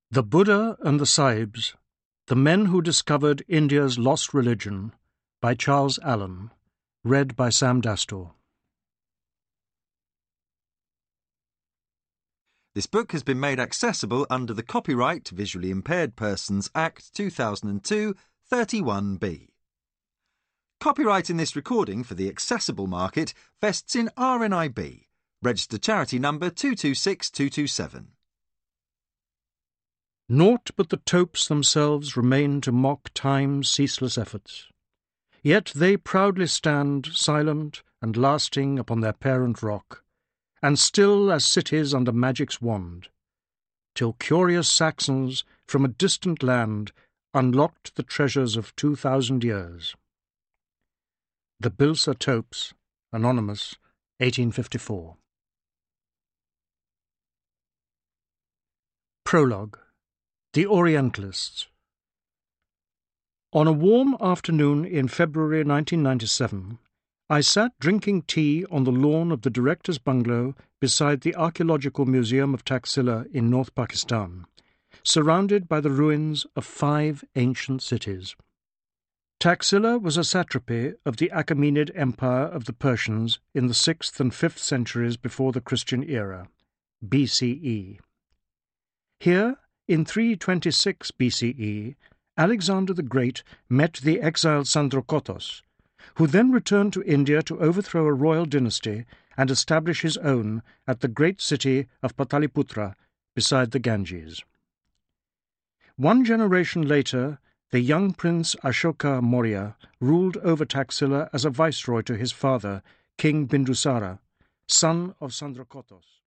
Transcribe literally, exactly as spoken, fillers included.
The Buddha and the Sahibs, The Men Who Discovered India's Lost Religion, by Charles Allen, read by Sam Dastor. This book has been made accessible under the Copyright Visually Impaired Persons Act two thousand two, thirty-one B. Copyright in this recording for the accessible market vests in R N I B, registered charity number two two six two two seven. Naught but the topes themselves remain to mock time's ceaseless efforts. Yet they proudly stand, silent and lasting upon their parent rock, and still as cities under magic's wand, till curious Saxons from a distant land unlocked the treasures of two thousand years. The Bilsa Topes, Anonymous, eighteen fifty-four. Prologue. The Orientalists. On a warm afternoon in February nineteen ninety-seven, I sat drinking tea on the lawn of the director's bungalow beside the Archaeological Museum of Taxila in North Pakistan, surrounded by the ruins of five ancient cities. Taxila was a satrapy of the Achaemenid Empire of the Persians in the sixth and fifth centuries before the Christian era, B C E. Here, in three twenty-six B C E, Alexander the Great met the exiled Sandrokotos, who then returned to India to overthrow a royal dynasty and establish his own at the great city of Pataliputra beside the Ganges. One generation later, the young prince Ashoka Maurya ruled over Taxila as a viceroy to his father, King Bindusara, son of Sandrokotos.